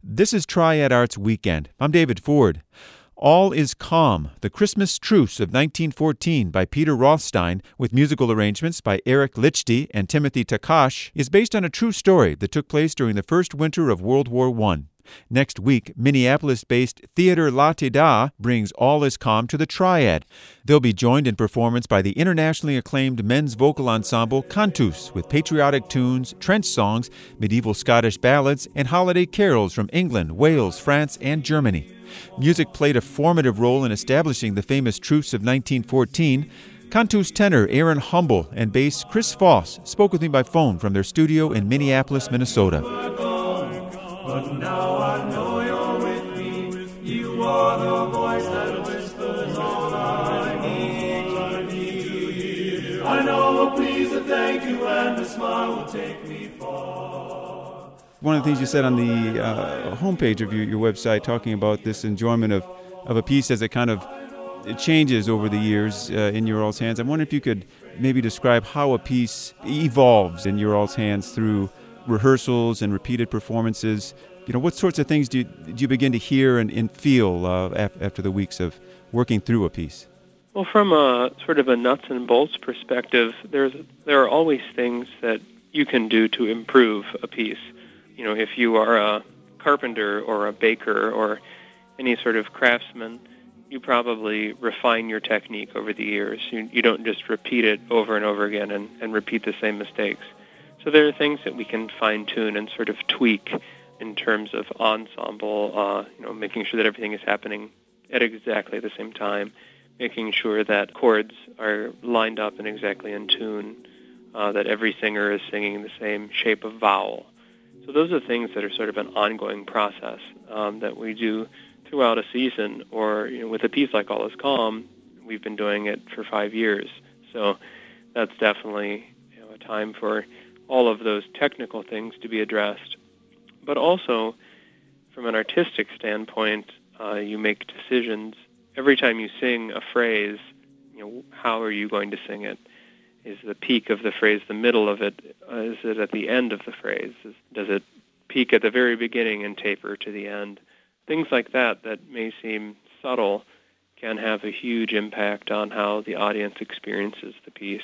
This is Triad Arts Weekend. I'm David Ford. All is Calm, The Christmas Truce of 1914 by Peter Rothstein, with musical arrangements by Eric Lichty and Timothy Takash, is based on a true story that took place during the first winter of World War I. Next week, Minneapolis-based Theater La Te Da brings All is Calm to the Triad. They'll be joined in performance by the internationally acclaimed men's vocal ensemble Cantus, with patriotic tunes, trench songs, medieval Scottish ballads, and holiday carols from England, Wales, France, and Germany. Music played a formative role in establishing the famous truce of 1914. Cantus tenor Aaron Humble and bass Chris Foss spoke with me by phone from their studio in Minneapolis, Minnesota. But now I know you're with me. You are the voice that whispers all I need to hear. I know a please, a thank you, and a smile will take me far. One of the things you said on the homepage of your website, talking about this enjoyment of a piece as it changes over the years in your all's hands. I wonder if you could maybe describe how a piece evolves in your all's hands through rehearsals and repeated performances. What sorts of things do you begin to hear and feel after the weeks of working through a piece? Well, from a sort of a nuts and bolts perspective, there are always things that you can do to improve a piece. If you are a carpenter or a baker or any sort of craftsman, you probably refine your technique over the years. You don't just repeat it over and over again and repeat the same mistakes. So there are things that we can fine-tune and sort of tweak in terms of ensemble, making sure that everything is happening at exactly the same time, making sure that chords are lined up and exactly in tune, that every singer is singing the same shape of vowel. So those are things that are sort of an ongoing process that we do throughout a season, or with a piece like All is Calm, we've been doing it for 5 years. So that's definitely a time for all of those technical things to be addressed. But also, from an artistic standpoint, you make decisions. Every time you sing a phrase, how are you going to sing it? Is the peak of the phrase the middle of it? Is it at the end of the phrase? Does it peak at the very beginning and taper to the end? Things like that may seem subtle can have a huge impact on how the audience experiences the piece.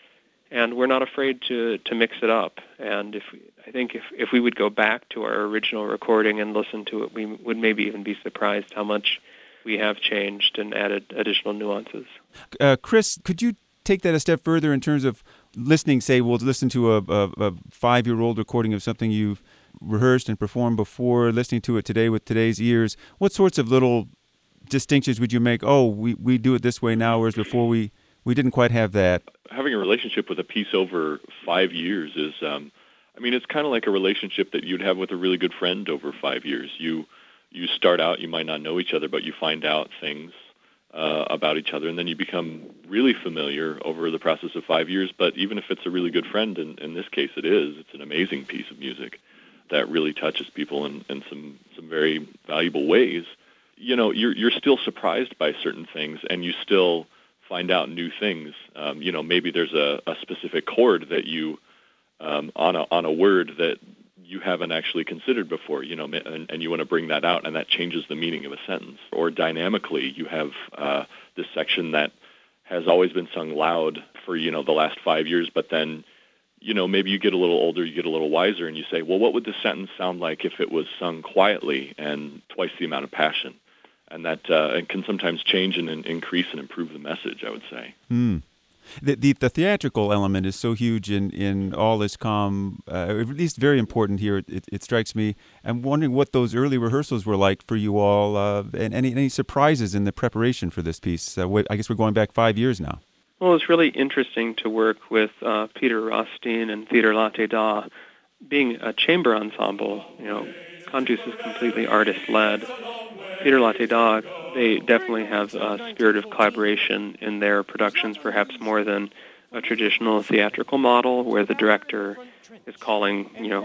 And we're not afraid to mix it up. And I think if we would go back to our original recording and listen to it, we would maybe even be surprised how much we have changed and added additional nuances. Chris, could you take that a step further in terms of listening? Say, we'll listen to a 5-year-old recording of something you've rehearsed and performed before, listening to it today with today's ears. What sorts of little distinctions would you make? Oh, we do it this way now, whereas before we didn't quite have that. Having a relationship with a piece over 5 years is, it's kind of like a relationship that you'd have with a really good friend over 5 years. You start out, you might not know each other, but you find out things about each other, and then you become really familiar over the process of 5 years. But even if it's a really good friend, and in this case it's an amazing piece of music that really touches people in some very valuable ways, you're still surprised by certain things, and you still find out new things. Maybe there's a specific chord that you, on a word that you haven't actually considered before, and you want to bring that out, and that changes the meaning of a sentence. Or dynamically, you have this section that has always been sung loud for, the last 5 years, but then, maybe you get a little older, you get a little wiser, and you say, well, what would this sentence sound like if it was sung quietly and twice the amount of passion? And that can sometimes change and increase and improve the message, I would say. The theatrical element is so huge in All is Calm, at least very important here, it strikes me. I'm wondering what those early rehearsals were like for you all, and any surprises in the preparation for this piece. I guess we're going back 5 years now. Well, it's really interesting to work with Peter Rothstein and Theater La Te Da. Being a chamber ensemble, Cantus is completely artist-led. Theater La Te Da, they definitely have a spirit of collaboration in their productions, perhaps more than a traditional theatrical model where the director is calling,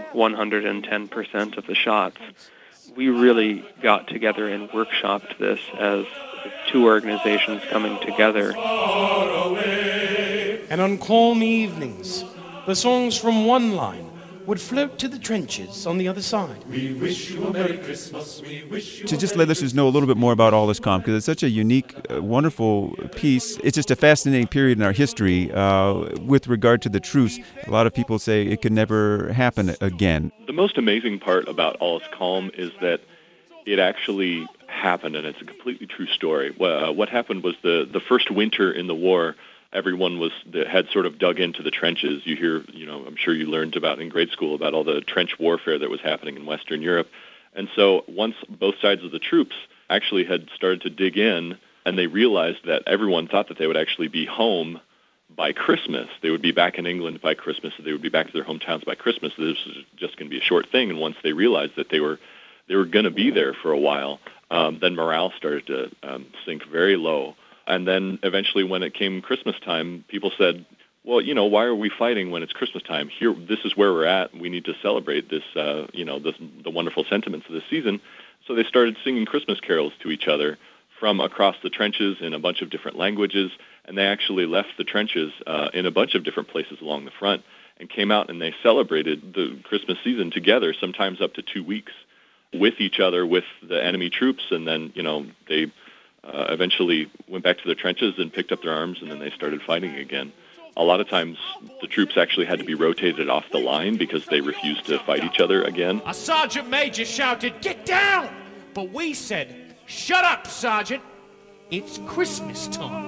110% of the shots. We really got together and workshopped this as two organizations coming together. And on calm evenings, the songs from one line would float to the trenches on the other side. We wish you a Merry Christmas. We wish you To just let listeners know a little bit more about All Is Calm, because it's such a unique, wonderful piece. It's just a fascinating period in our history with regard to the truce. A lot of people say it could never happen again. The most amazing part about All Is Calm is that it actually happened, and it's a completely true story. What happened was the first winter in the war, everyone had sort of dug into the trenches. You hear, I'm sure you learned about in grade school about all the trench warfare that was happening in Western Europe. And so once both sides of the troops actually had started to dig in, and they realized that everyone thought that they would actually be home by Christmas. They would be back in England by Christmas, and they would be back to their hometowns by Christmas. This was just going to be a short thing. And once they realized that they were going to be there for a while, then morale started to sink very low. And then eventually when it came Christmas time, people said, well, why are we fighting when it's Christmas time? Here, this is where we're at. We need to celebrate this, the wonderful sentiments of the season. So they started singing Christmas carols to each other from across the trenches in a bunch of different languages. And they actually left the trenches in a bunch of different places along the front and came out and they celebrated the Christmas season together, sometimes up to 2 weeks, with each other, with the enemy troops. And then, they eventually went back to their trenches and picked up their arms, and then they started fighting again. A lot of times, the troops actually had to be rotated off the line because they refused to fight each other again. A sergeant major shouted, "Get down!" But we said, "Shut up, Sergeant. It's Christmas time."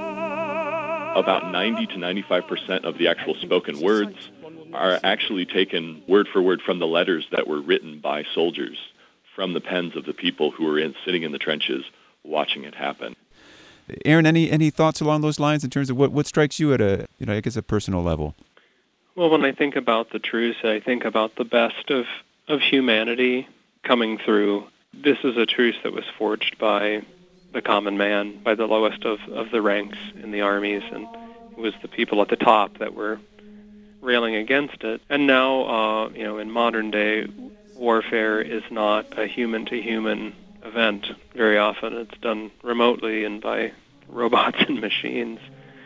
About 90 to 95% of the actual spoken words are actually taken word for word from the letters that were written by soldiers from the pens of the people who were sitting in the trenches watching it happen. Aaron, any thoughts along those lines in terms of what strikes you at a personal level? Well, when I think about the truce, I think about the best of humanity coming through. This is a truce that was forged by the common man, by the lowest of the ranks in the armies, and it was the people at the top that were railing against it. And now, in modern day, warfare is not a human-to-human event. Very often it's done remotely and by robots and machines.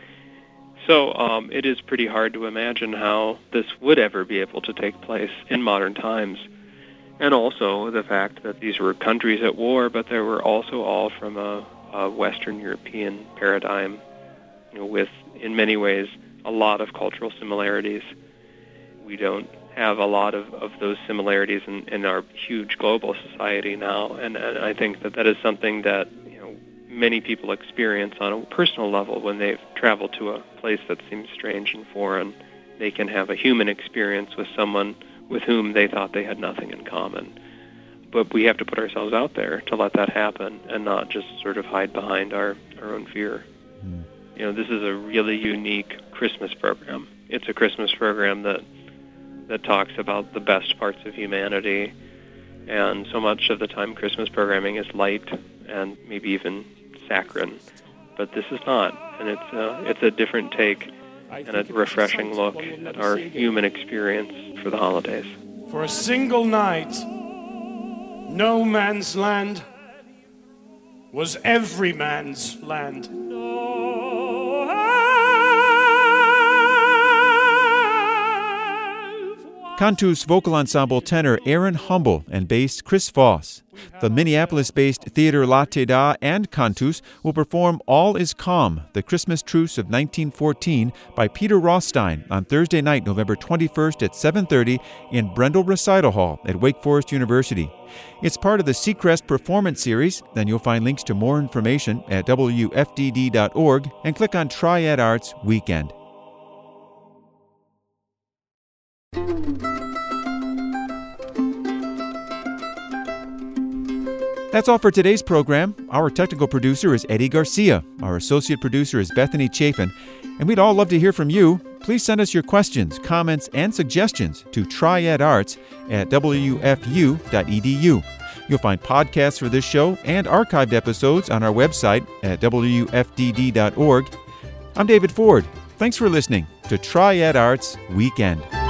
So it is pretty hard to imagine how this would ever be able to take place in modern times. And also the fact that these were countries at war, but they were also all from a Western European paradigm, with, in many ways, a lot of cultural similarities. We don't have a lot of those similarities in our huge global society now, and I think that is something that many people experience on a personal level when they've traveled to a place that seems strange and foreign. They can have a human experience with someone with whom they thought they had nothing in common. But we have to put ourselves out there to let that happen and not just sort of hide behind our own fear. This is a really unique Christmas program. It's a Christmas program that talks about the best parts of humanity, and so much of the time Christmas programming is light and maybe even saccharine, but this is not, and it's a different take and a refreshing look at our human experience for the holidays. For a single night, no man's land was every man's land. Cantus vocal ensemble tenor Aaron Humble and bass Chris Voss. The Minneapolis-based Theater La Teda and Cantus will perform All Is Calm, the Christmas Truce of 1914 by Peter Rothstein on Thursday night, November 21st at 7:30 in Brendel Recital Hall at Wake Forest University. It's part of the Seacrest Performance Series, and you'll find links to more information at wfdd.org and click on Triad Arts Weekend. That's all for today's program. Our technical producer is Eddie Garcia. Our associate producer is Bethany Chafin. And we'd all love to hear from you. Please send us your questions, comments, and suggestions to triadarts@wfu.edu. You'll find podcasts for this show and archived episodes on our website at wfdd.org. I'm David Ford. Thanks for listening to Triad Arts Weekend.